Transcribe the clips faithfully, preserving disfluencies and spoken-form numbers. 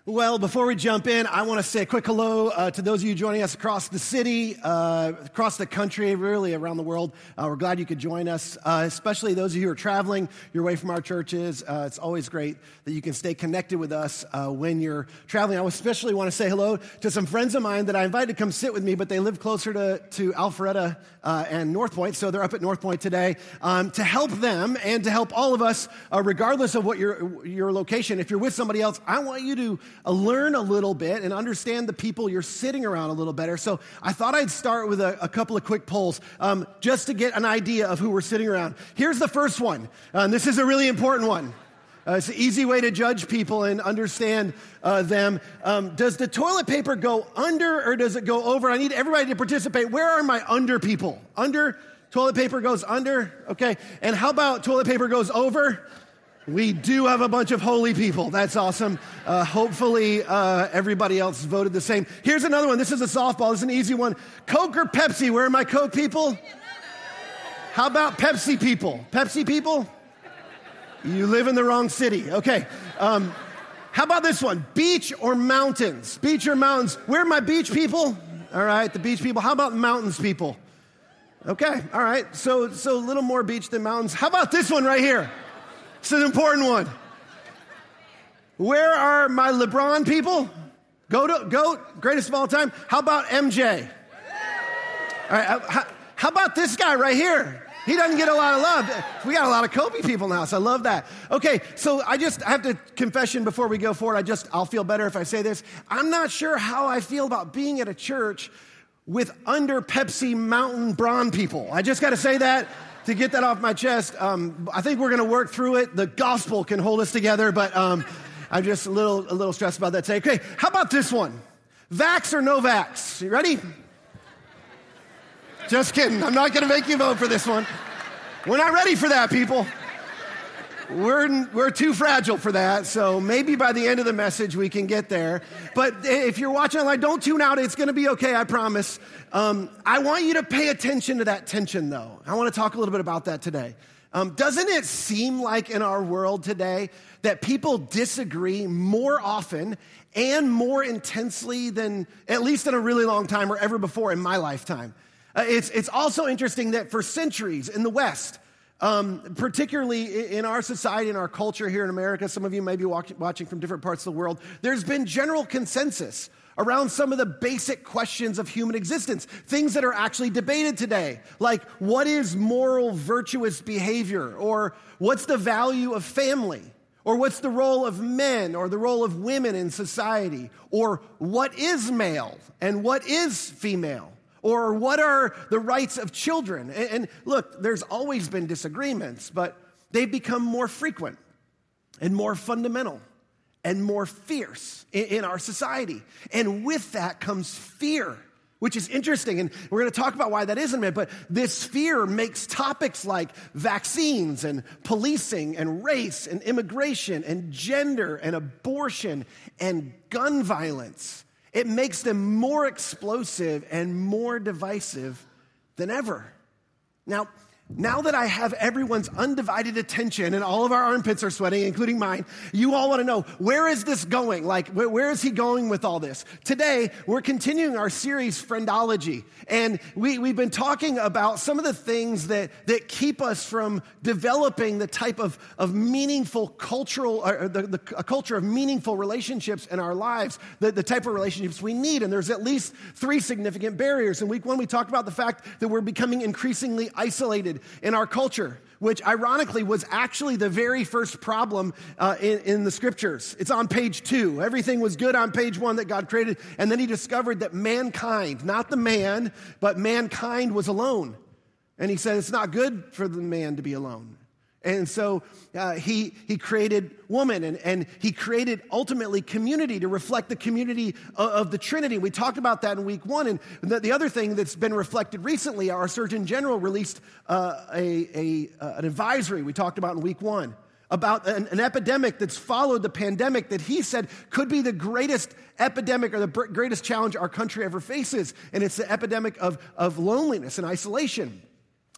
Well, before we jump in, I want to say a quick hello uh, to those of you joining us across the city, uh, across the country, really around the world. Uh, we're glad you could join us, uh, especially those of you who are traveling your way from our churches. Uh, it's always great that you can stay connected with us uh, when you're traveling. I especially want to say hello to some friends of mine that I invited to come sit with me, but they live closer to, to Alpharetta uh, and North Point, so they're up at North Point today um, to help them and to help all of us, uh, regardless of what your, your location. If you're with somebody else, I want you to Uh, learn a little bit and understand the people you're sitting around a little better. So I thought I'd start with a, a couple of quick polls um, just to get an idea of who we're sitting around. Here's the first one, uh, and this is a really important one. Uh, it's an easy way to judge people and understand uh, them. Um, does the toilet paper go under or does it go over? I need everybody to participate. Where are my under people? Under? Toilet paper goes under? Okay. And how about toilet paper goes over? We do have a bunch of holy people. That's awesome. Uh, hopefully, uh, everybody else voted the same. Here's another one. This is a softball. This is an easy one. Coke or Pepsi? Where are my Coke people? How about Pepsi people? Pepsi people? You live in the wrong city. Okay. Um, how about this one? Beach or mountains? Beach or mountains? Where are my beach people? All right, the beach people. How about mountains people? Okay. All right. So, so a little more beach than mountains. How about this one right here? It's an important one. Where are my LeBron people? Go to GOAT, greatest of all time. How about M J? All right, how, how about this guy right here? He doesn't get a lot of love. We got a lot of Kobe people now, so I love that. Okay, so I just I have to confession before we go forward. I just I'll feel better if I say this. I'm not sure how I feel about being at a church with under Pepsi Mountain Braun people. I just got to say that. To get that off my chest, um, I think we're going to work through it. The gospel can hold us together, but um, I'm just a little a little stressed about that today. Okay, how about this one? Vax or no vax? You ready? Just kidding. I'm not going to make you vote for this one. We're not ready for that, people. We're, we're too fragile for that, so maybe by the end of the message we can get there. But if you're watching online, don't tune out. It's going to be okay, I promise. Um, I want you to pay attention to that tension, though. I want to talk a little bit about that today. Um, doesn't it seem like in our world today that people disagree more often and more intensely than, at least in a really long time or ever before in my lifetime? Uh, it's, it's also interesting that for centuries in the West, Um, particularly in our society, in our culture here in America, some of you may be watch, watching from different parts of the world, there's been general consensus around some of the basic questions of human existence, things that are actually debated today, like what is moral, virtuous behavior, or what's the value of family, or what's the role of men or the role of women in society, or what is male and what is female. Or what are the rights of children? And, and look, there's always been disagreements, but they've become more frequent and more fundamental and more fierce in, in our society. And with that comes fear, which is interesting. And we're going to talk about why that is in a minute. But this fear makes topics like vaccines and policing and race and immigration and gender and abortion and gun violence, it makes them more explosive and more divisive than ever. Now, now that I have everyone's undivided attention and all of our armpits are sweating, including mine, you all want to know, where is this going? Like, where, where is he going with all this? Today, we're continuing our series, Friendology. And we, we've been talking about some of the things that, that keep us from developing the type of, of meaningful cultural, or the, the, a culture of meaningful relationships in our lives, the, the type of relationships we need. And there's at least three significant barriers. In week one, we talked about the fact that we're becoming increasingly isolated in our culture, which ironically was actually the very first problem uh, in, in the scriptures. It's on page two. Everything was good on page one that God created, and then he discovered that mankind, not the man, but mankind was alone. And he said it's not good for the man to be alone. And so uh, he he created woman, and, and he created ultimately community to reflect the community of, of the Trinity. We talked about that in week one. And the, the other thing that's been reflected recently, our Surgeon General released uh, a, a uh, an advisory we talked about in week one about an, an epidemic that's followed the pandemic that he said could be the greatest epidemic or the greatest challenge our country ever faces. And it's the epidemic of, of loneliness and isolation.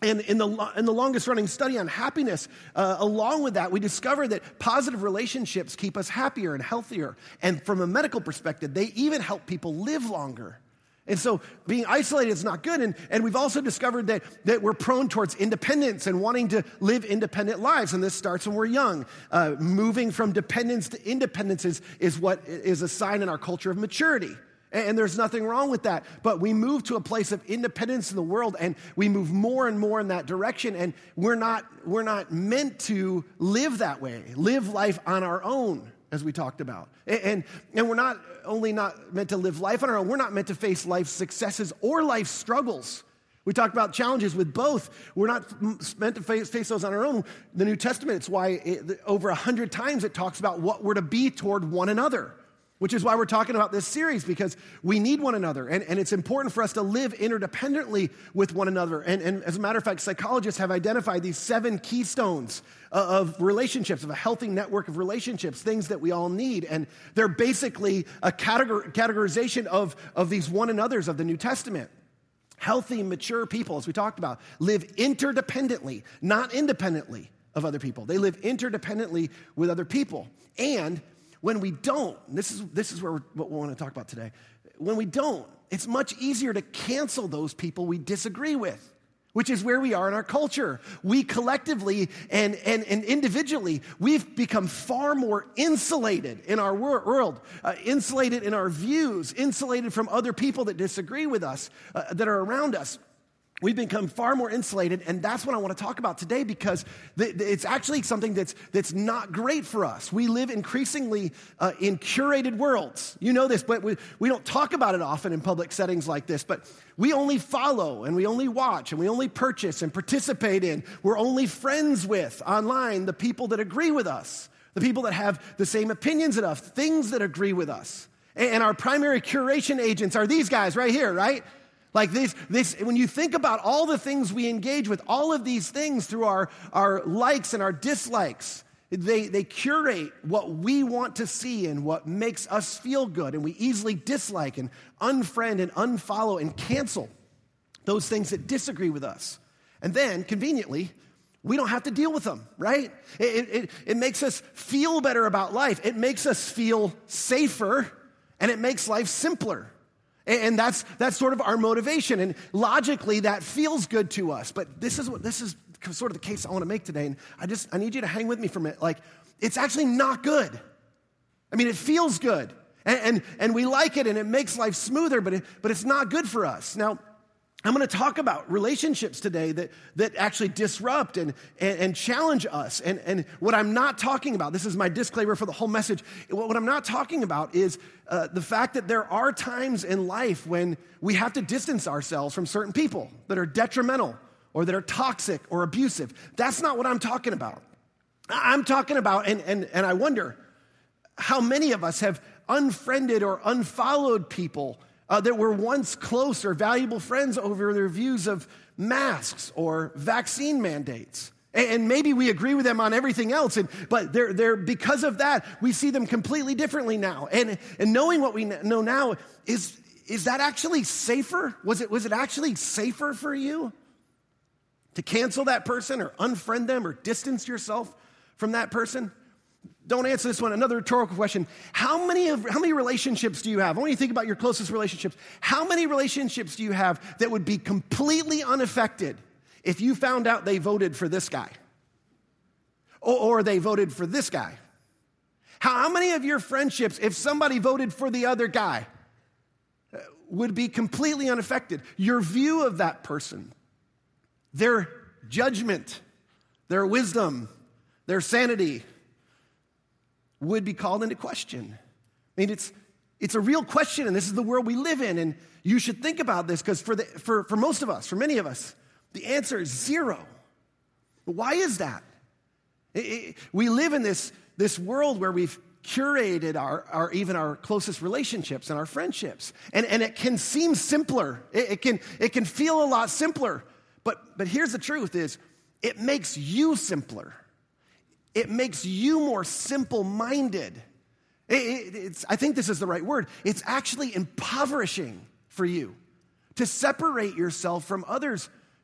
And in the, in the longest running study on happiness, uh, along with that, we discovered that positive relationships keep us happier and healthier. And from a medical perspective, they even help people live longer. And so being isolated is not good. And, and we've also discovered that, that we're prone towards independence and wanting to live independent lives. And this starts when we're young. Uh, moving from dependence to independence is, is what is a sign in our culture of maturity. And there's nothing wrong with that. But we move to a place of independence in the world, and we move more and more in that direction. And we're not, we're not meant to live that way, live life on our own, as we talked about. And, and, and we're not only not meant to live life on our own, we're not meant to face life's successes or life's struggles. We talked about challenges with both. We're not meant to face, face those on our own. The New Testament, it's why it, over a hundred times it talks about what we're to be toward one another. Which is why we're talking about this series, because we need one another. And, and it's important for us to live interdependently with one another. And, and as a matter of fact, psychologists have identified these seven keystones of relationships, of a healthy network of relationships, things that we all need. And they're basically a categor- categorization of, of these one another's of the New Testament. Healthy, mature people, as we talked about, live interdependently, not independently of other people. They live interdependently with other people. And when we don't, this is this is where we're, what we want to talk about today. When we don't, it's much easier to cancel those people we disagree with, which is where we are in our culture. We collectively and, and, and individually, we've become far more insulated in our world, uh, insulated in our views, insulated from other people that disagree with us, uh, that are around us. We've become far more insulated, and that's what I want to talk about today, because th- it's actually something that's that's not great for us. We live increasingly uh, in curated worlds. You know this, but we, we don't talk about it often in public settings like this, but we only follow, and we only watch, and we only purchase and participate in. We're only friends with, online, the people that agree with us, the people that have the same opinions as us, things that agree with us. And, and our primary curation agents are these guys right here, right? Like this, this, when you think about all the things we engage with, all of these things through our, our likes and our dislikes, they, they curate what we want to see and what makes us feel good. And we easily dislike and unfriend and unfollow and cancel those things that disagree with us. And then, conveniently, we don't have to deal with them, right? It, it, it makes us feel better about life. It makes us feel safer, and it makes life simpler. And that's that's sort of our motivation. And logically, that feels good to us. But this is what this is sort of the case I want to make today. And I just I need you to hang with me for a minute. Like, it's actually not good. I mean, it feels good. And and, and we like it, and it makes life smoother, but it, but it's not good for us. Now, I'm going to talk about relationships today that, that actually disrupt and, and, and challenge us. And, and what I'm not talking about, this is my disclaimer for the whole message, what I'm not talking about is uh, the fact that there are times in life when we have to distance ourselves from certain people that are detrimental or that are toxic or abusive. That's not what I'm talking about. I'm talking about, and, and, and I wonder how many of us have unfriended or unfollowed people Uh, that were once close or valuable friends over their views of masks or vaccine mandates. And, and maybe we agree with them on everything else, and, but they're, they're, because of that, we see them completely differently now. And, and knowing what we know now, is, is that actually safer? Was it, was it actually safer for you to cancel that person or unfriend them or distance yourself from that person? Don't answer this one. Another rhetorical question. How many of how many relationships do you have? I want you to think about your closest relationships. How many relationships do you have that would be completely unaffected if you found out they voted for this guy? Or, or they voted for this guy? How, how many of your friendships, if somebody voted for the other guy, would be completely unaffected? Your view of that person, their judgment, their wisdom, their sanity, would be called into question. I mean, it's it's a real question, and this is the world we live in, and you should think about this, because for the for, for most of us, for many of us, the answer is zero. But why is that? It, it, we live in this, this world where we've curated our, our even our closest relationships and our friendships. And, and it can seem simpler. It, it can it can feel a lot simpler. But but here's the truth is, it makes you simpler. It makes you more simple-minded. It, it, it's, I think this is the right word. It's actually impoverishing for you to separate yourself from others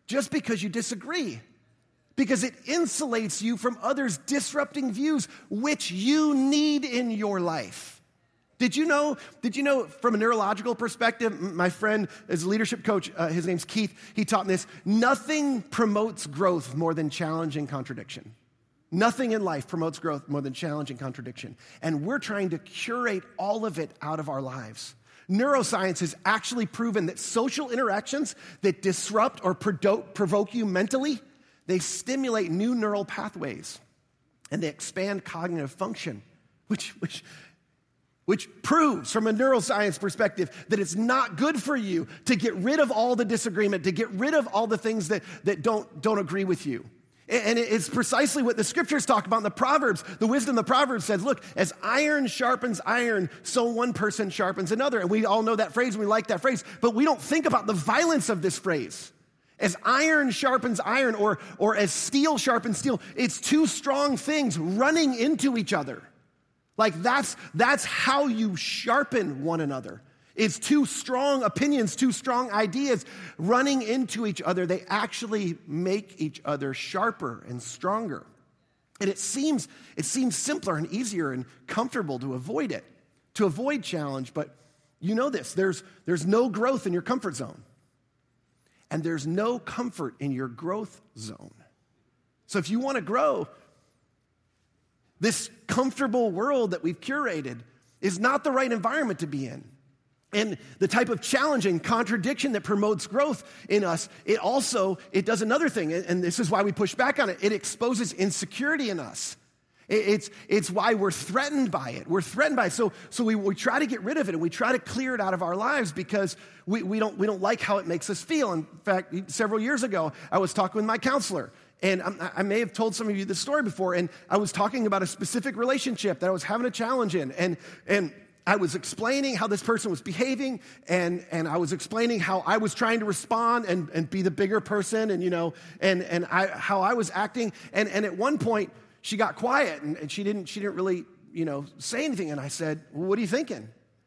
just because you disagree, because it insulates you from others' disrupting views, which you need in your life. Did you know, did you know from a neurological perspective, my friend is a leadership coach, uh, his name's Keith, he taught me this, nothing promotes growth more than challenge and contradiction. Nothing in life promotes growth more than challenge and contradiction. And we're trying to curate all of it out of our lives. Neuroscience has actually proven that social interactions that disrupt or provoke you mentally, they stimulate new neural pathways and they expand cognitive function, which, which, which proves from a neuroscience perspective that it's not good for you to get rid of all the disagreement, to get rid of all the things that, that don't, don't agree with you. And it's precisely what the scriptures talk about in the Proverbs. The wisdom of the Proverbs says, look, as iron sharpens iron, so one person sharpens another. And we all know that phrase, and we like that phrase, but we don't think about the violence of this phrase. As iron sharpens iron, or, or as steel sharpens steel, it's two strong things running into each other. Like that's, that's how you sharpen one another. It's two strong opinions, two strong ideas running into each other. They actually make each other sharper and stronger. And it seems, it seems simpler and easier and comfortable to avoid it, to avoid challenge. But you know this, there's, there's no growth in your comfort zone. And there's no comfort in your growth zone. So if you want to grow, this comfortable world that we've curated is not the right environment to be in. And the type of challenging contradiction that promotes growth in us, it also, it does another thing, and this is why we push back on it. It exposes insecurity in us. It's, it's why we're threatened by it. We're threatened by it. So, so we, we try to get rid of it, and we try to clear it out of our lives because we, we, don't, we don't like how it makes us feel. In fact, several years ago, I was talking with my counselor, and I, I may have told some of you this story before, and I was talking about a specific relationship that I was having a challenge in, and and I was explaining how this person was behaving, and, and I was explaining how I was trying to respond and, and be the bigger person, and you know, and, and I, how I was acting. And, and at one point, she got quiet, and, and she didn't she didn't really you know say anything. And I said, well, "What are you thinking?"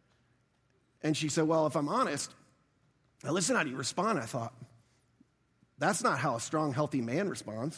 And she said, "Well, if I'm honest, now listen how do you respond." I thought, that's not how a strong, healthy man responds.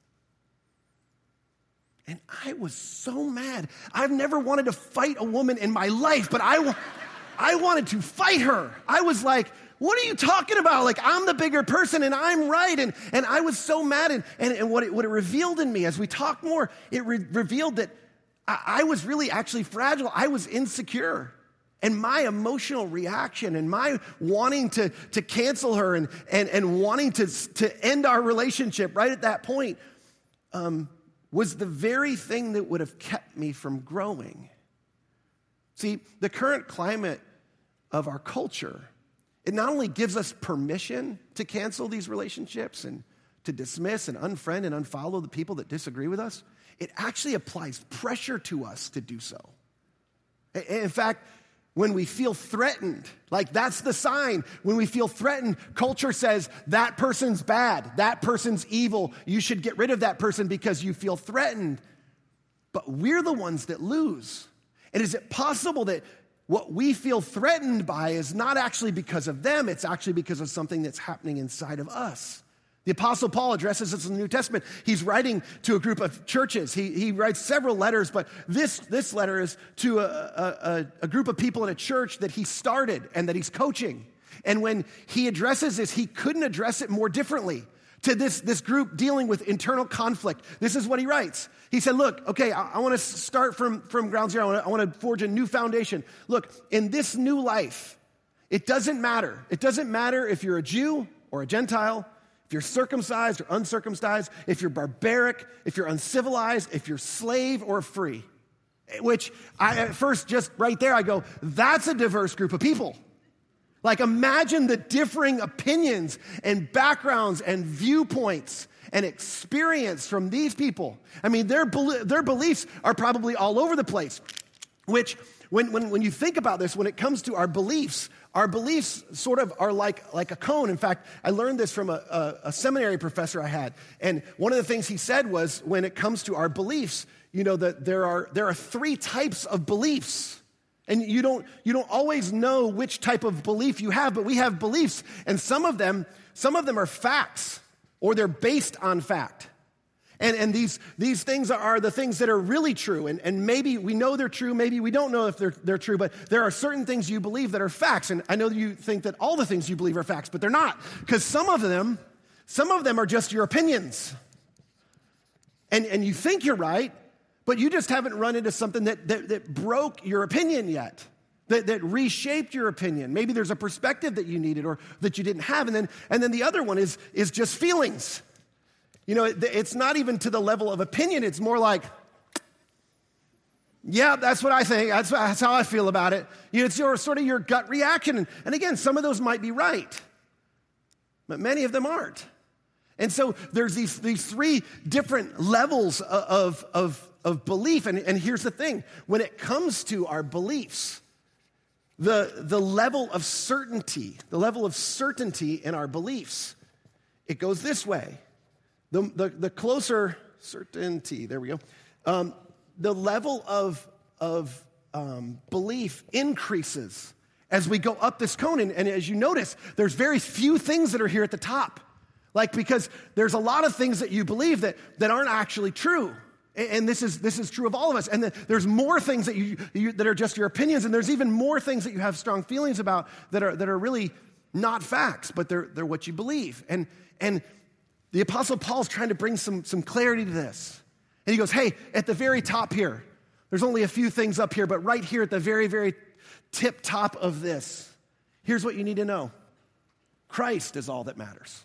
And I was so mad. I've never wanted to fight a woman in my life, but I, I wanted to fight her. I was like, what are you talking about? Like, I'm the bigger person and I'm right. And, and I was so mad. And, and, and what, it, what it revealed in me as we talked more, it re- revealed that I, I was really actually fragile. I was insecure. And my emotional reaction and my wanting to, to cancel her and, and, and wanting to, to end our relationship right at that point, um, was the very thing that would have kept me from growing. See, the current climate of our culture, it not only gives us permission to cancel these relationships and to dismiss and unfriend and unfollow the people that disagree with us, it actually applies pressure to us to do so. In fact, when we feel threatened, like that's the sign. When we feel threatened, culture says that person's bad, that person's evil. You should get rid of that person because you feel threatened. But we're the ones that lose. And is it possible that what we feel threatened by is not actually because of them, it's actually because of something that's happening inside of us? The Apostle Paul addresses this in the New Testament. He's writing to a group of churches. He, he writes several letters, but this, this letter is to a, a, a group of people in a church that he started and that he's coaching. And when he addresses this, he couldn't address it more differently. To this, this group dealing with internal conflict, this is what he writes. He said, look, okay, I, I want to start from, from ground zero. I want, to, I want to forge a new foundation. Look, in this new life, it doesn't matter. It doesn't matter if you're a Jew or a Gentile, if you're circumcised or uncircumcised, if you're barbaric, if you're uncivilized, if you're slave or free, which I, at first, just right there, I go, that's a diverse group of people. Like, imagine the differing opinions and backgrounds and viewpoints and experience from these people. I mean, their, their beliefs are probably all over the place, which when, when, when you think about this, when it comes to our beliefs, our beliefs sort of are like, like a cone. In fact, I learned this from a, a, a seminary professor I had. And one of the things he said was, when it comes to our beliefs, you know, that there are, there are three types of beliefs. And you don't, you don't always know which type of belief you have, but we have beliefs. And some of them, some of them are facts. or they're based on fact. And, and these, these things are the things that are really true. And, and maybe we know they're true, maybe we don't know if they're, they're true, but there are certain things you believe that are facts. And I know you think that all the things you believe are facts, but they're not. Because some of them, some of them are just your opinions. And, and you think you're right, but you just haven't run into something that, that, that broke your opinion yet, that, that reshaped your opinion. Maybe there's a perspective that you needed or that you didn't have. And then, and then the other one is, is just feelings. You know, it, it's not even to the level of opinion. It's more like, yeah, that's what I think. That's, that's how I feel about it. You know, it's your, sort of your gut reaction. And, and again, some of those might be right, but many of them aren't. And so there's these, these three different levels of, of, of belief. And, and here's the thing. When it comes to our beliefs, the, the level of certainty, the level of certainty in our beliefs, it goes this way. The, the, the closer certainty, there we go, um, the level of, of um, belief increases as we go up this cone. And, and as you notice, there's very few things that are here at the top. Like, because there's a lot of things that you believe that, that aren't actually true. And, and this is this is true of all of us. And the, there's more things that you, you that are just your opinions. And there's even more things that you have strong feelings about that are that are really not facts, but they're they're what you believe. And and the Apostle Paul's trying to bring some, some clarity to this. And he goes, hey, at the very top here, there's only a few things up here, but right here at the very, very tip top of this, here's what you need to know. Christ is all that matters.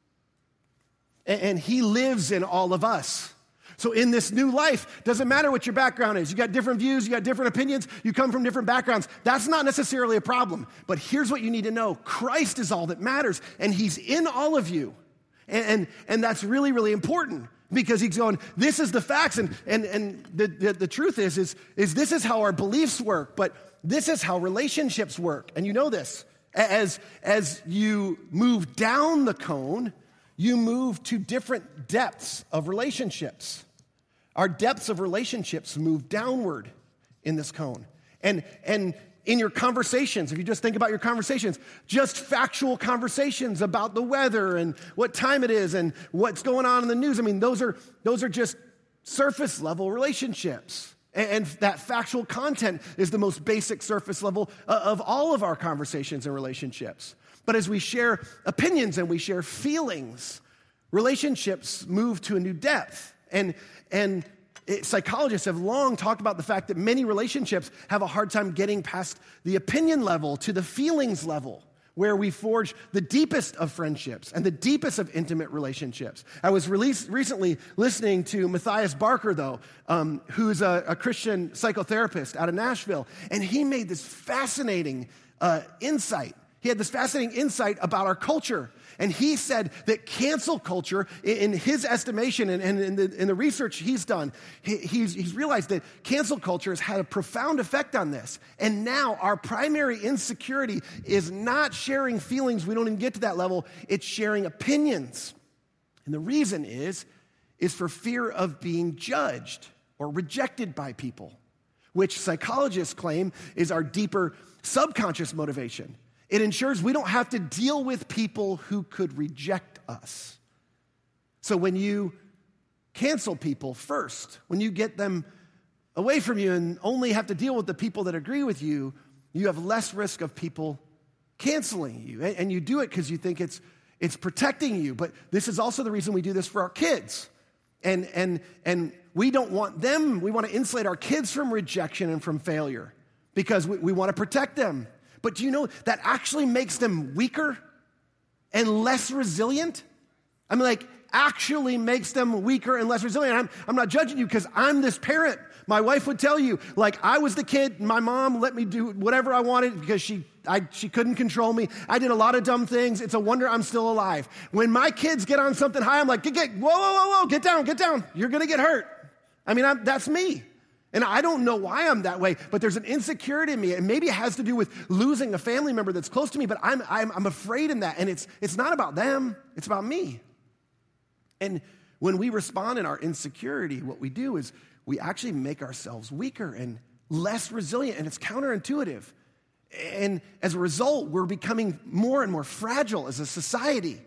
And, and he lives in all of us. So in this new life, doesn't matter what your background is. You got different views, you got different opinions, you come from different backgrounds. That's not necessarily a problem. But here's what you need to know. Christ is all that matters, and he's in all of you. And, and, and that's really, really important because he's going, this is the facts. And, and, and the, the, the truth is, is, is this is how our beliefs work, but this is how relationships work. And you know this. As, as you move down the cone, you move to different depths of relationships. Our depths of relationships move downward in this cone. And, and in your conversations, if you just think about your conversations, just factual conversations about the weather and what time it is and what's going on in the news. I mean, those are, those are just surface level relationships. And, and that factual content is the most basic surface level of all of our conversations and relationships. But as we share opinions and we share feelings, relationships move to a new depth. And, and it, psychologists have long talked about the fact that many relationships have a hard time getting past the opinion level to the feelings level, where we forge the deepest of friendships and the deepest of intimate relationships. I was released, recently listening to Matthias Barker, though, um, who's a, a Christian psychotherapist out of Nashville, and he made this fascinating uh, insight. He had this fascinating insight about our culture. And he said that cancel culture, in his estimation and in the, in the research he's done, he, he's, he's realized that cancel culture has had a profound effect on this. And now our primary insecurity is not sharing feelings. We don't even get to that level. It's sharing opinions. And the reason is, is for fear of being judged or rejected by people, which psychologists claim is our deeper subconscious motivation. It ensures we don't have to deal with people who could reject us. So when you cancel people first, when you get them away from you and only have to deal with the people that agree with you, you have less risk of people canceling you. And you do it because you think it's it's protecting you. But this is also the reason we do this for our kids. And, and, and we don't want them, we want to insulate our kids from rejection and from failure because we, we want to protect them. But do you know that actually makes them weaker and less resilient? I mean, like, actually makes them weaker and less resilient. I'm, I'm not judging you because I'm this parent. My wife would tell you, like, I was the kid. My mom let me do whatever I wanted because she I, she couldn't control me. I did a lot of dumb things. It's a wonder I'm still alive. When my kids get on something high, I'm like, get, get, whoa, whoa, whoa, whoa, get down, get down. You're going to get hurt. I mean, I'm, that's me. And I don't know why I'm that way, but there's an insecurity in me, and maybe it has to do with losing a family member that's close to me, but I'm, I'm, I'm afraid in that, and it's, it's not about them, it's about me. And when we respond in our insecurity, what we do is we actually make ourselves weaker and less resilient, and it's counterintuitive. And as a result, we're becoming more and more fragile as a society.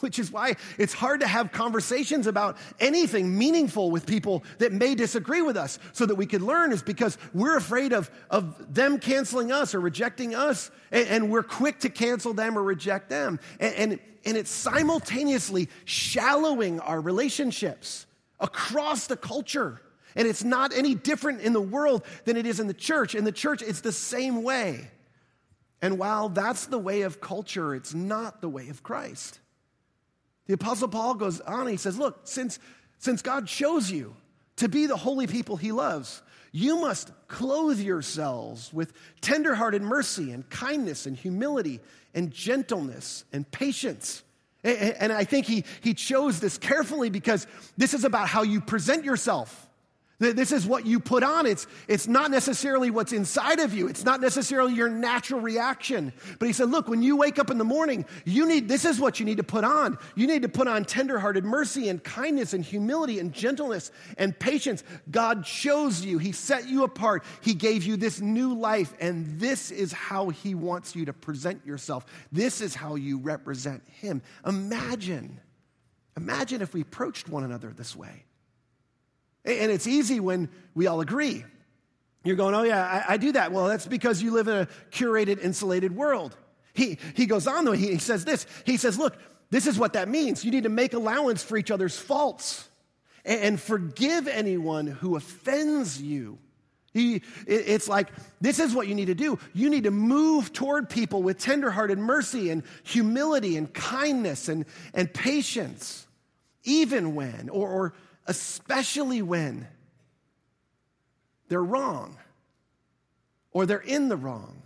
which is why it's hard to have conversations about anything meaningful with people that may disagree with us so that we can learn, is because we're afraid of, of them canceling us or rejecting us, and, and we're quick to cancel them or reject them. And, and, and it's simultaneously shallowing our relationships across the culture. And it's not any different in the world than it is in the church. In the church, it's the same way. And while that's the way of culture, it's not the way of Christ. The Apostle Paul goes on, he says, look, since, since God chose you to be the holy people he loves, you must clothe yourselves with tenderhearted mercy and kindness and humility and gentleness and patience. And, and I think he, he chose this carefully because this is about how you present yourself. This is what you put on. It's, it's not necessarily what's inside of you. It's not necessarily your natural reaction. But he said, look, when you wake up in the morning, you need, this is what you need to put on. You need to put on tenderhearted mercy and kindness and humility and gentleness and patience. God chose you. He set you apart. He gave you this new life. And this is how he wants you to present yourself. This is how you represent him. Imagine, imagine if we approached one another this way. And it's easy when we all agree. You're going, oh yeah, I, I do that. Well, that's because you live in a curated, insulated world. He, he goes on though, he, he says this. He says, look, this is what that means. You need to make allowance for each other's faults and, and forgive anyone who offends you. He, it, it's like, this is what you need to do. You need to move toward people with tenderhearted mercy and humility and kindness and, and patience, even when, or, or especially when they're wrong, or they're in the wrong,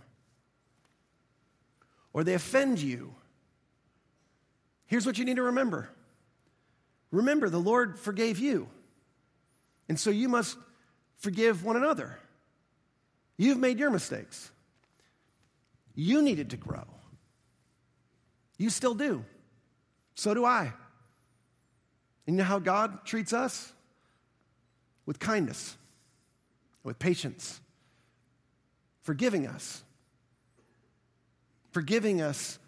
or they offend you. Here's what you need to remember. Remember, the Lord forgave you, and so you must forgive one another. You've made your mistakes. You needed to grow. You still do. So do I. And you know how God treats us? With kindness, with patience, forgiving us. Forgiving us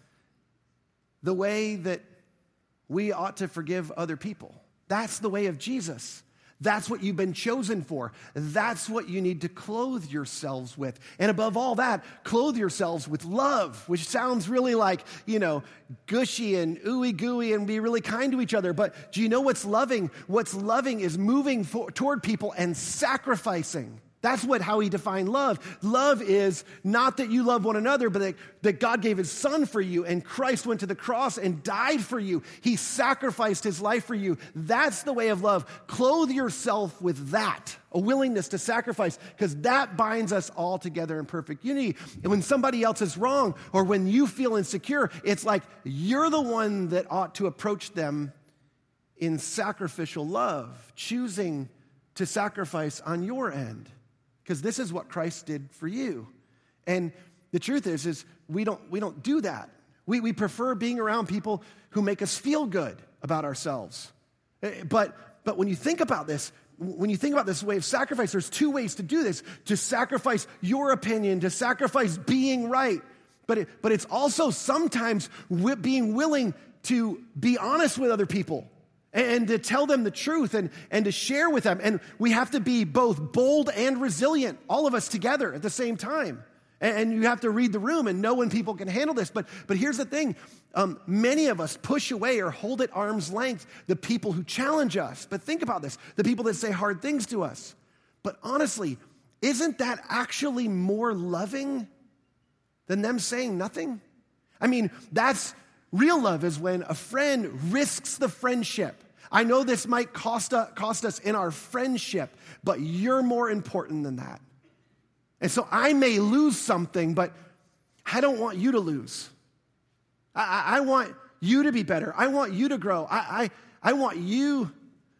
the way that we ought to forgive other people. That's the way of Jesus. That's what you've been chosen for. That's what you need to clothe yourselves with. And above all that, clothe yourselves with love, which sounds really like, you know, gushy and ooey gooey and be really kind to each other. But do you know what's loving? What's loving is moving for, toward people and sacrificing. That's what how he defined love. Love is not that you love one another, but that, that God gave his son for you and Christ went to the cross and died for you. He sacrificed his life for you. That's the way of love. Clothe yourself with that, a willingness to sacrifice, because that binds us all together in perfect unity. And when somebody else is wrong or when you feel insecure, it's like you're the one that ought to approach them in sacrificial love, choosing to sacrifice on your end. Because this is what Christ did for you. And the truth is, is we don't, we don't do that. We, we prefer being around people who make us feel good about ourselves. But, but when you think about this, when you think about this way of sacrifice, there's two ways to do this. To sacrifice your opinion, to sacrifice being right. But, it, but it's also sometimes being willing to be honest with other people. And to tell them the truth and, and to share with them. And we have to be both bold and resilient, all of us together at the same time. And, and you have to read the room and know when people can handle this. But, but here's the thing. Um, many of us push away or hold at arm's length the people who challenge us. But think about this. The people that say hard things to us. But honestly, isn't that actually more loving than them saying nothing? I mean, that's... Real love is when a friend risks the friendship. I know this might cost, uh, cost us in our friendship, but you're more important than that. And so I may lose something, but I don't want you to lose. I, I, I want you to be better. I want you to grow. I, I, I want you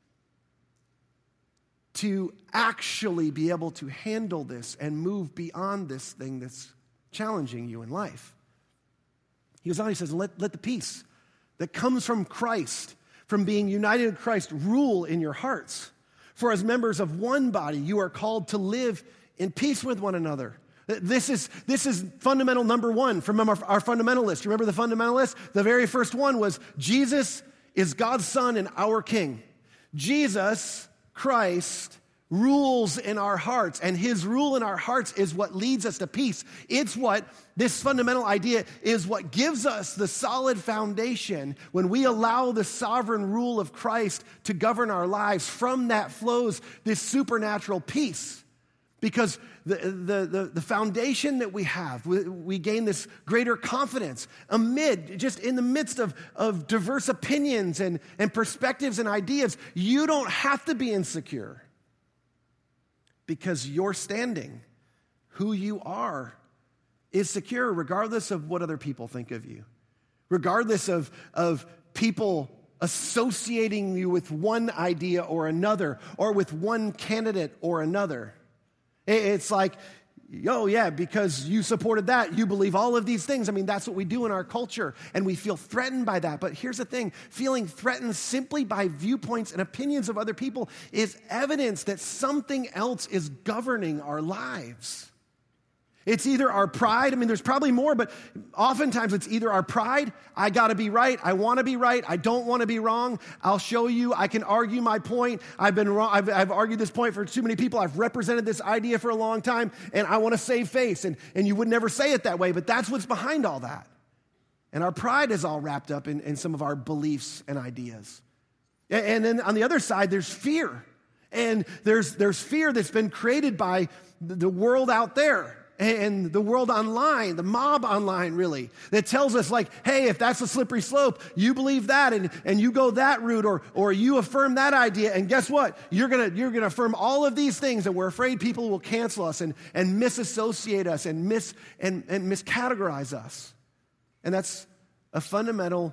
to actually be able to handle this and move beyond this thing that's challenging you in life. He goes on, he says, let, let the peace that comes from Christ, from being united in Christ, rule in your hearts. For as members of one body, you are called to live in peace with one another. This is, this is fundamental number one from our, our fundamentalist. You remember the fundamentalist? The very first one was Jesus is God's Son and our King. Jesus Christ rules in our hearts, and his rule in our hearts is what leads us to peace. It's what, this fundamental idea is what gives us the solid foundation when we allow the sovereign rule of Christ to govern our lives. From that flows this supernatural peace. Because the, the, the, the foundation that we have, we, we gain this greater confidence amid, just in the midst of, of diverse opinions and, and perspectives and ideas. You don't have to be insecure because your standing, who you are, is secure regardless of what other people think of you, regardless of, of people associating you with one idea or another, or with one candidate or another. It's like, oh yeah, because you supported that, you believe all of these things. I mean, that's what we do in our culture, and we feel threatened by that. But here's the thing, feeling threatened simply by viewpoints and opinions of other people is evidence that something else is governing our lives. It's either our pride. I mean, there's probably more, but oftentimes it's either our pride. I got to be right. I want to be right. I don't want to be wrong. I'll show you. I can argue my point. I've been wrong. I've, I've argued this point for too many people. I've represented this idea for a long time, and I want to save face. And, and you would never say it that way, but that's what's behind all that. And our pride is all wrapped up in, in some of our beliefs and ideas. And, and then on the other side, there's fear. And there's, there's fear that's been created by the world out there. And the world online, the mob online really, that tells us like, hey, if that's a slippery slope, you believe that and, and you go that route, or or you affirm that idea, and guess what? You're gonna you're gonna affirm all of these things, and we're afraid people will cancel us and, and misassociate us and mis and, and miscategorize us. And that's a fundamental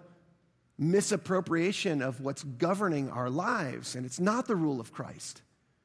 misappropriation of what's governing our lives, and it's not the rule of Christ.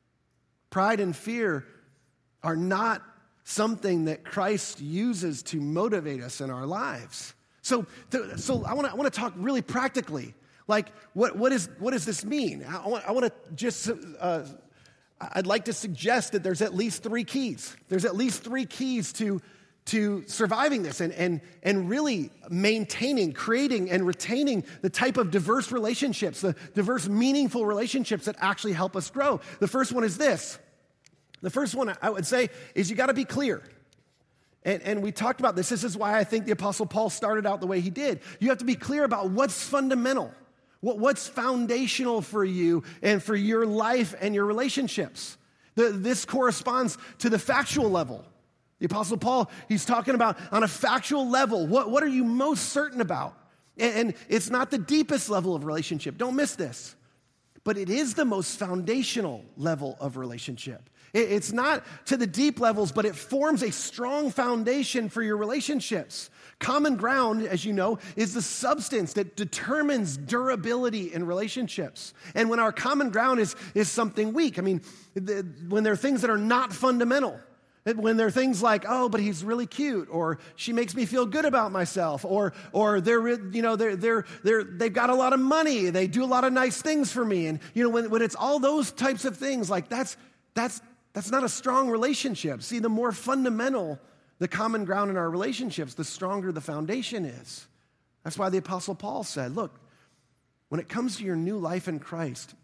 Pride and fear are not something that Christ uses to motivate us in our lives. So, so I want to I want to talk really practically. Like, what what is what does this mean? I want, I want to just uh, I'd like to suggest that there's at least three keys. There's at least three keys to to surviving this and and and really maintaining, creating, and retaining the type of diverse relationships, the diverse, meaningful relationships that actually help us grow. The first one is this. The first one I would say is you got to be clear. And, and we talked about this. This is why I think the Apostle Paul started out the way he did. You have to be clear about what's fundamental, what, what's foundational for you and for your life and your relationships. The, this corresponds to the factual level. The Apostle Paul, he's talking about on a factual level, what, what are you most certain about? And, and it's not the deepest level of relationship. Don't miss this. But it is the most foundational level of relationship. It's not to the deep levels, but it forms a strong foundation for your relationships. Common ground, as you know, is the substance that determines durability in relationships. And when our common ground is, is something weak, I mean, the, when there are things that are not fundamental, when there are things like, oh, but he's really cute, or she makes me feel good about myself, or or they're you know they're they're they're they've got a lot of money, they do a lot of nice things for me, and you know when when it's all those types of things, like that's that's that's not a strong relationship. See, the more fundamental the common ground in our relationships, the stronger the foundation is. That's why the Apostle Paul said, look, when it comes to your new life in Christ,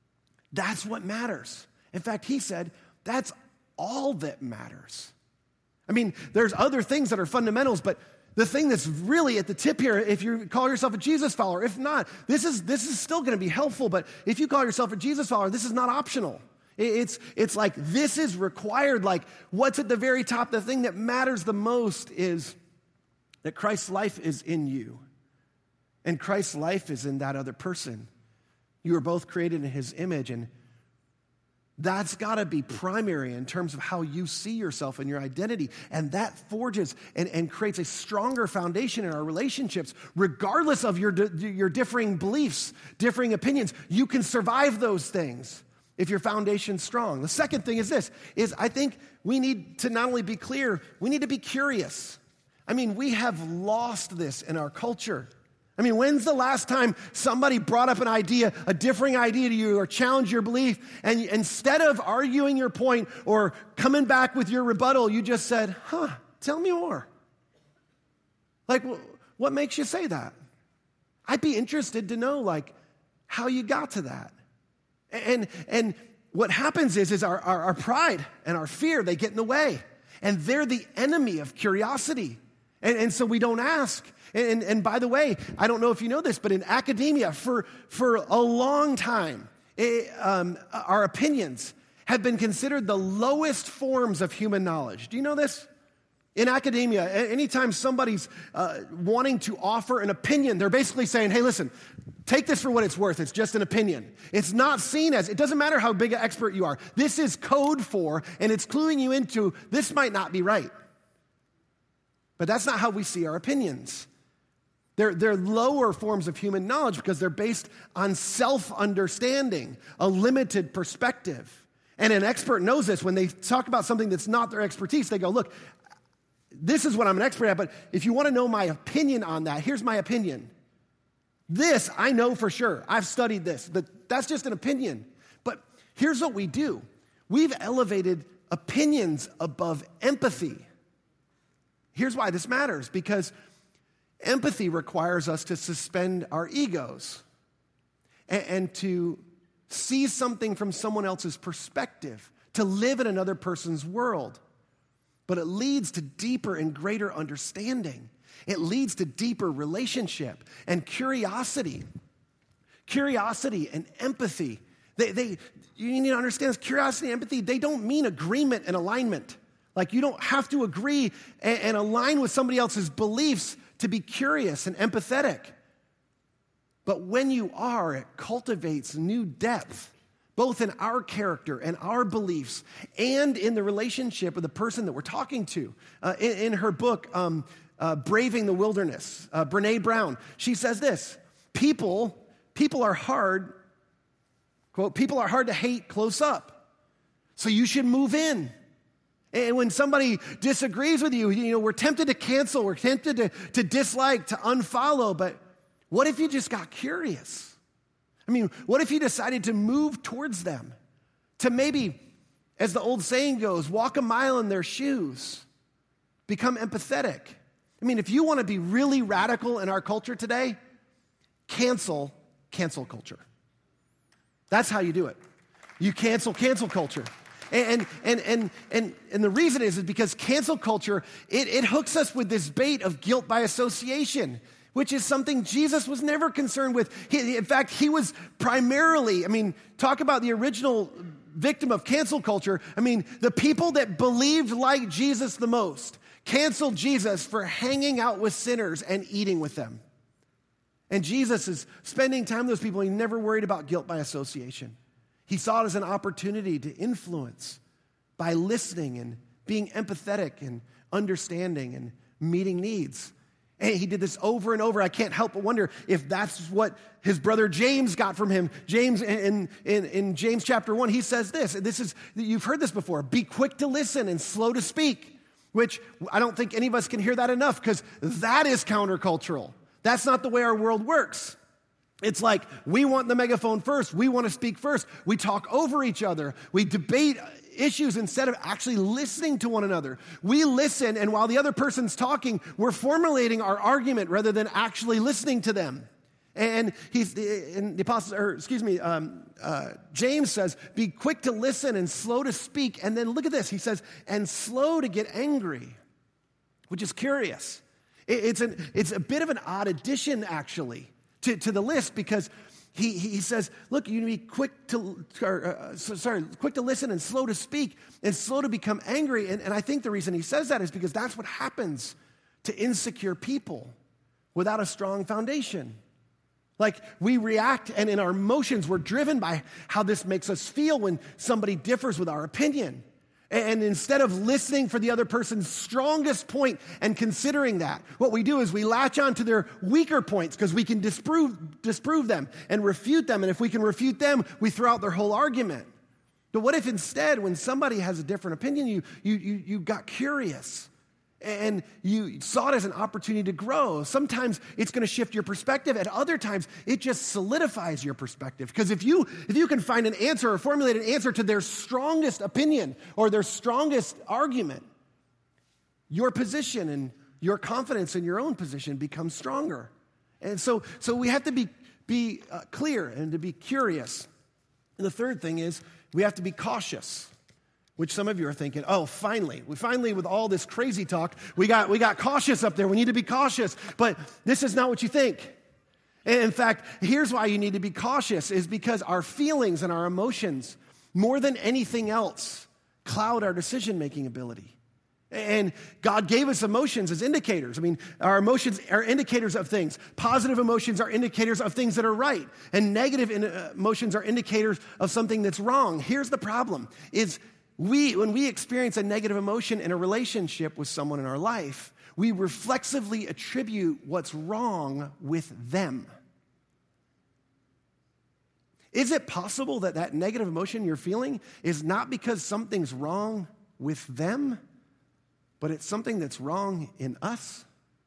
that's what matters. In fact, he said, that's all that matters. I mean, there's other things that are fundamentals, but the thing that's really at the tip here, if you call yourself a Jesus follower, if not, this is this is still going to be helpful, but if you call yourself a Jesus follower, this is not optional. It's, it's like this is required. Like what's at the very top, the thing that matters the most is that Christ's life is in you. And Christ's life is in that other person. You are both created in his image, and that's got to be primary in terms of how you see yourself and your identity. And that forges and, and creates a stronger foundation in our relationships, regardless of your, your differing beliefs, differing opinions. You can survive those things if your foundation's strong. The second thing is this, is I think we need to not only be clear, we need to be curious. I mean, we have lost this in our culture. I mean, when's the last time somebody brought up an idea, a differing idea to you, or challenged your belief, and instead of arguing your point or coming back with your rebuttal, you just said, huh, tell me more. Like, what makes you say that? I'd be interested to know, like, how you got to that. And and what happens is, is our, our, our pride and our fear, they get in the way. And they're the enemy of curiosity. And, and so we don't ask. And, and by the way, I don't know if you know this, but in academia, for, for a long time, it, um, our opinions have been considered the lowest forms of human knowledge. Do you know this? In academia, anytime somebody's uh, wanting to offer an opinion, they're basically saying, hey, listen, take this for what it's worth. It's just an opinion. It's not seen as, it doesn't matter how big an expert you are. This is code for, and it's cluing you into, this might not be right. But that's not how we see our opinions. They're, they're lower forms of human knowledge because they're based on self-understanding, a limited perspective. And an expert knows this. When they talk about something that's not their expertise, they go, look, this is what I'm an expert at, but if you want to know my opinion on that, here's my opinion. This, I know for sure. I've studied this. That's just an opinion. But here's what we do. We've elevated opinions above empathy. Here's why this matters, because empathy requires us to suspend our egos and, and to see something from someone else's perspective, to live in another person's world. But it leads to deeper and greater understanding. It leads to deeper relationship and curiosity. Curiosity and empathy. They, they, you need to understand this. Curiosity and empathy, they don't mean agreement and alignment. Like, you don't have to agree and, and align with somebody else's beliefs to be curious and empathetic. But when you are, it cultivates new depth, both in our character and our beliefs and in the relationship with the person that we're talking to. Uh, in, in her book, um, uh, Braving the Wilderness, uh, Brene Brown, she says this, people, people are hard, quote, people are hard to hate close up, so you should move in. And when somebody disagrees with you, you know, we're tempted to cancel, we're tempted to, to dislike, to unfollow, but what if you just got curious? I mean, what if you decided to move towards them? To maybe, as the old saying goes, walk a mile in their shoes, become empathetic. I mean, if you want to be really radical in our culture today, cancel cancel culture. That's how you do it. You cancel cancel culture. And and and and and the reason is, is because cancel culture, it, it hooks us with this bait of guilt by association, which is something Jesus was never concerned with. He, in fact, he was primarily, I mean, talk about the original victim of cancel culture. I mean, the people that believed like Jesus the most canceled Jesus for hanging out with sinners and eating with them. And Jesus is spending time with those people. He never worried about guilt by association. He saw it as an opportunity to influence by listening and being empathetic and understanding and meeting needs. And he did this over and over. I can't help but wonder if that's what his brother James got from him. James, in, in, in James chapter one, he says this. This is, you've heard this before. Be quick to listen and slow to speak, which I don't think any of us can hear that enough, because that is countercultural. That's not the way our world works. It's like we want the megaphone first. We want to speak first. We talk over each other. We debate issues instead of actually listening to one another. We listen, and while the other person's talking, we're formulating our argument rather than actually listening to them. And he's and the apostle, or excuse me, um, uh, James says, "Be quick to listen and slow to speak." And then look at this. He says, "And slow to get angry," which is curious. It, it's an it's a bit of an odd addition, actually, to, to the list, because he, he says, look, you need to be quick to, or, uh, so, sorry, quick to listen and slow to speak and slow to become angry. And, and I think the reason he says that is because that's what happens to insecure people without a strong foundation. Like, we react, and in our emotions, we're driven by how this makes us feel when somebody differs with our opinion. And instead of listening for the other person's strongest point and considering that, what we do is we latch on to their weaker points because we can disprove, disprove them and refute them. And if we can refute them, we throw out their whole argument. But what if instead, when somebody has a different opinion, you, you, you, you got curious and you saw it as an opportunity to grow. Sometimes it's going to shift your perspective. At other times, it just solidifies your perspective. Because if you if you can find an answer or formulate an answer to their strongest opinion or their strongest argument, your position and your confidence in your own position becomes stronger. And so, so we have to be, be uh, clear and to be curious. And the third thing is we have to be cautious. Which some of you are thinking, oh, finally, we finally, with all this crazy talk, we got we got cautious up there. We need to be cautious. But this is not what you think. And in fact, here's why you need to be cautious, is because our feelings and our emotions, more than anything else, cloud our decision-making ability. And God gave us emotions as indicators. I mean, our emotions are indicators of things. Positive emotions are indicators of things that are right. And negative emotions are indicators of something that's wrong. Here's the problem, is We, when we experience a negative emotion in a relationship with someone in our life, we reflexively attribute what's wrong with them. Is it possible that that negative emotion you're feeling is not because something's wrong with them, but it's something that's wrong in us?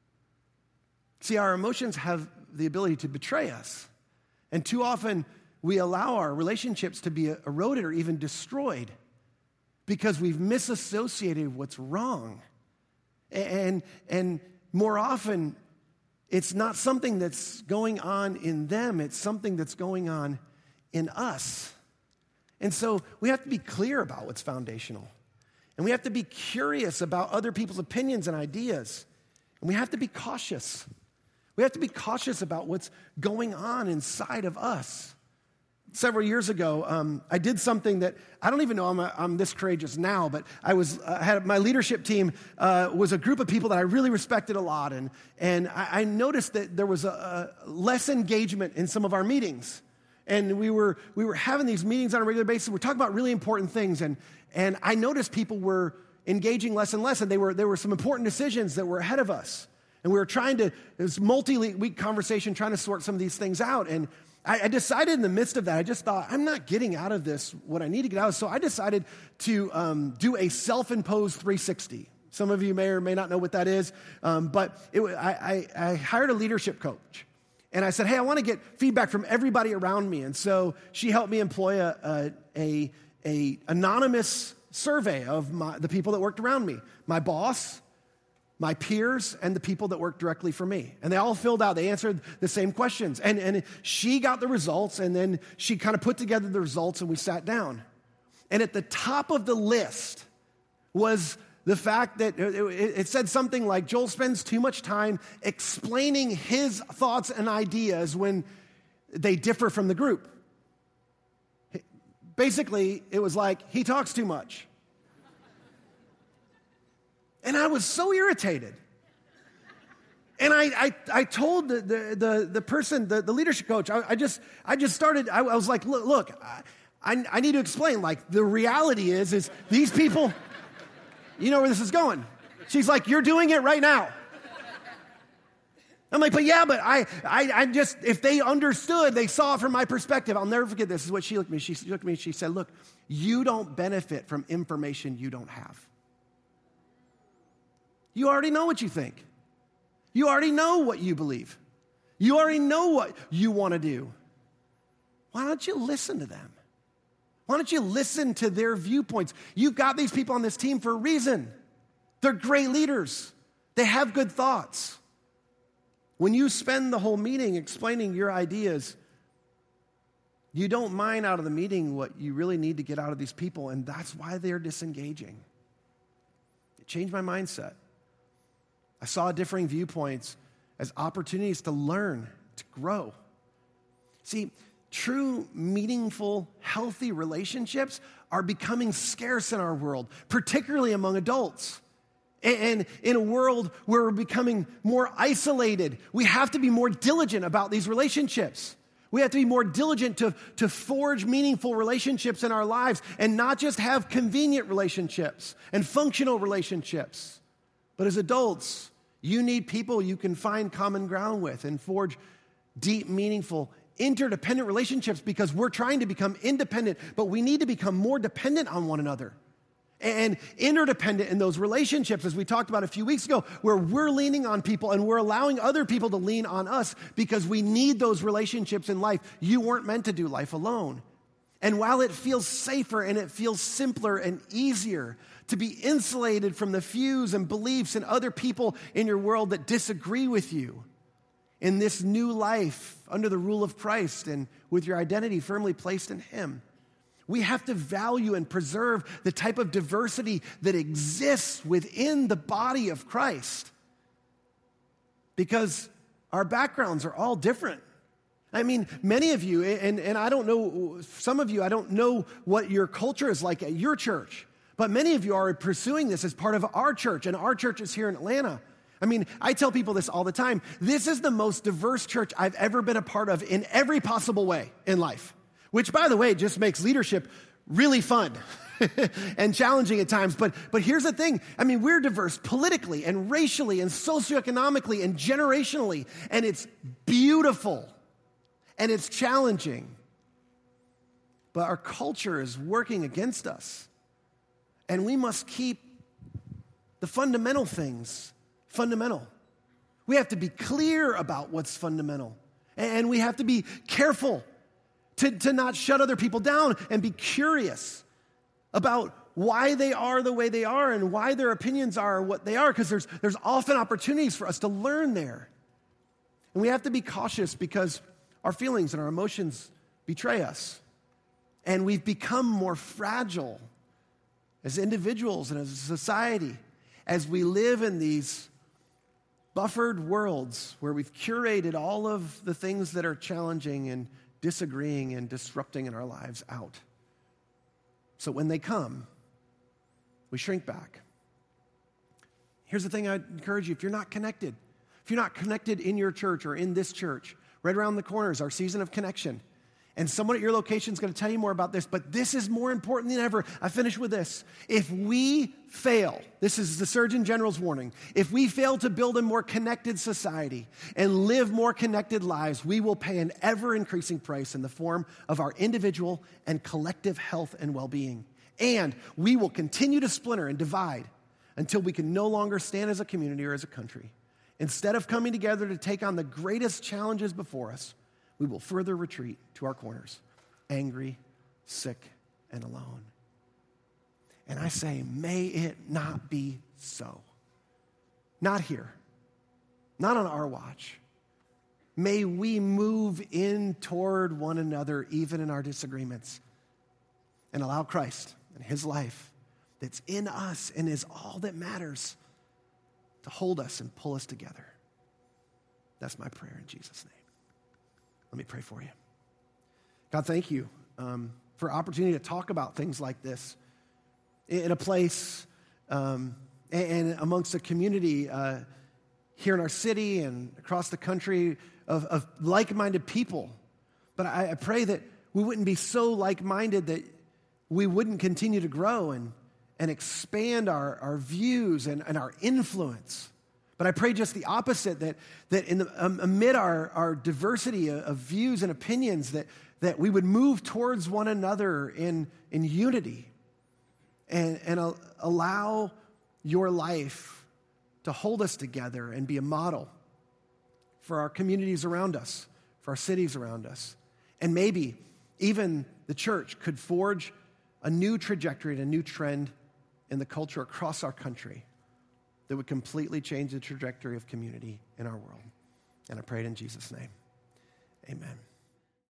See, our emotions have the ability to betray us. And too often, we allow our relationships to be eroded or even destroyed because we've misassociated what's wrong. And, and more often, it's not something that's going on in them, it's something that's going on in us. And so we have to be clear about what's foundational. And we have to be curious about other people's opinions and ideas. And we have to be cautious. We have to be cautious about what's going on inside of us. Several years ago, um, I did something that I don't even know I'm, a, I'm this courageous now, but I was uh, had my leadership team uh, was a group of people that I really respected a lot, and and I, I noticed that there was a, a less engagement in some of our meetings, and we were we were having these meetings on a regular basis. We're talking about really important things, and and I noticed people were engaging less and less, and they were there were some important decisions that were ahead of us, and we were trying to it was multi-week conversation trying to sort some of these things out, and I decided in the midst of that, I just thought, I'm not getting out of this what I need to get out of. So I decided to um, do a self-imposed three sixty. Some of you may or may not know what that is, um, but it, I, I, I hired a leadership coach. And I said, hey, I want to get feedback from everybody around me. And so she helped me employ a, a, a, a anonymous survey of my, the people that worked around me, my boss, my peers, and the people that work directly for me. And they all filled out, they answered the same questions. And, and she got the results, and then she kind of put together the results, and we sat down. And at the top of the list was the fact that it, it said something like, Joel spends too much time explaining his thoughts and ideas when they differ from the group. Basically, it was like, he talks too much. And I was so irritated. And I, I, I told the, the, the, the person, the, the leadership coach, I, I just I just started, I, I was like, look, look I, I need to explain, like, the reality is, is these people, you know where this is going. She's like, you're doing it right now. I'm like, but yeah, but I, I, I just, if they understood, they saw it from my perspective. I'll never forget this. This is what she looked at me. She looked at me and she said, look, you don't benefit from information you don't have. You already know what you think. You already know what you believe. You already know what you want to do. Why don't you listen to them? Why don't you listen to their viewpoints? You've got these people on this team for a reason. They're great leaders. They have good thoughts. When you spend the whole meeting explaining your ideas, you don't mine out of the meeting what you really need to get out of these people, and that's why they're disengaging. It changed my mindset. I saw differing viewpoints as opportunities to learn, to grow. See, true, meaningful, healthy relationships are becoming scarce in our world, particularly among adults. And in a world where we're becoming more isolated, we have to be more diligent about these relationships. We have to be more diligent to, to forge meaningful relationships in our lives and not just have convenient relationships and functional relationships. But as adults, you need people you can find common ground with and forge deep, meaningful, interdependent relationships because we're trying to become independent, but we need to become more dependent on one another. and interdependent in those relationships, as we talked about a few weeks ago, where we're leaning on people and we're allowing other people to lean on us because we need those relationships in life. You weren't meant to do life alone. And while it feels safer and it feels simpler and easier to be insulated from the views and beliefs and other people in your world that disagree with you, in this new life under the rule of Christ and with your identity firmly placed in Him, we have to value and preserve the type of diversity that exists within the body of Christ, because our backgrounds are all different. I mean, many of you, and, and I don't know, some of you, I don't know what your culture is like at your church, but many of you are pursuing this as part of our church, and our church is here in Atlanta. I mean, I tell people this all the time. This is the most diverse church I've ever been a part of in every possible way in life, which, by the way, just makes leadership really fun and challenging at times. But, but here's the thing. I mean, we're diverse politically and racially and socioeconomically and generationally, and it's beautiful and it's challenging. But our culture is working against us, and we must keep the fundamental things fundamental. We have to be clear about what's fundamental, and we have to be careful to, to not shut other people down and be curious about why they are the way they are and why their opinions are what they are, because there's, there's often opportunities for us to learn there. And we have to be cautious because our feelings and our emotions betray us, and we've become more fragile as individuals and as a society as we live in these buffered worlds where we've curated all of the things that are challenging and disagreeing and disrupting in our lives out. So when they come, we shrink back. Here's the thing I'd encourage you. If you're not connected, if you're not connected in your church or in this church, right around the corner is our season of connection. And someone at your location is going to tell you more about this, but this is more important than ever. I finish with this. If we fail, this is the Surgeon General's warning, if we fail to build a more connected society and live more connected lives, we will pay an ever-increasing price in the form of our individual and collective health and well-being. And we will continue to splinter and divide until we can no longer stand as a community or as a country. Instead of coming together to take on the greatest challenges before us, we will further retreat to our corners, angry, sick, and alone. And I say, may it not be so. Not here. Not on our watch. May we move in toward one another, even in our disagreements, and allow Christ and His life that's in us and is all that matters to hold us and pull us together. That's my prayer in Jesus' name. Let me pray for you. God, thank you um, for opportunity to talk about things like this in a place um, and amongst a community uh, here in our city and across the country of, of like-minded people. But I, I pray that we wouldn't be so like-minded that we wouldn't continue to grow and, and expand our, our views and, and our influence. But I pray just the opposite, that, that in the, um, amid our, our diversity of, of views and opinions, that, that we would move towards one another in, in unity and, and uh, allow your life to hold us together and be a model for our communities around us, for our cities around us. And maybe even the church could forge a new trajectory and a new trend in the culture across our country that would completely change the trajectory of community in our world. And I pray it in Jesus' name. Amen.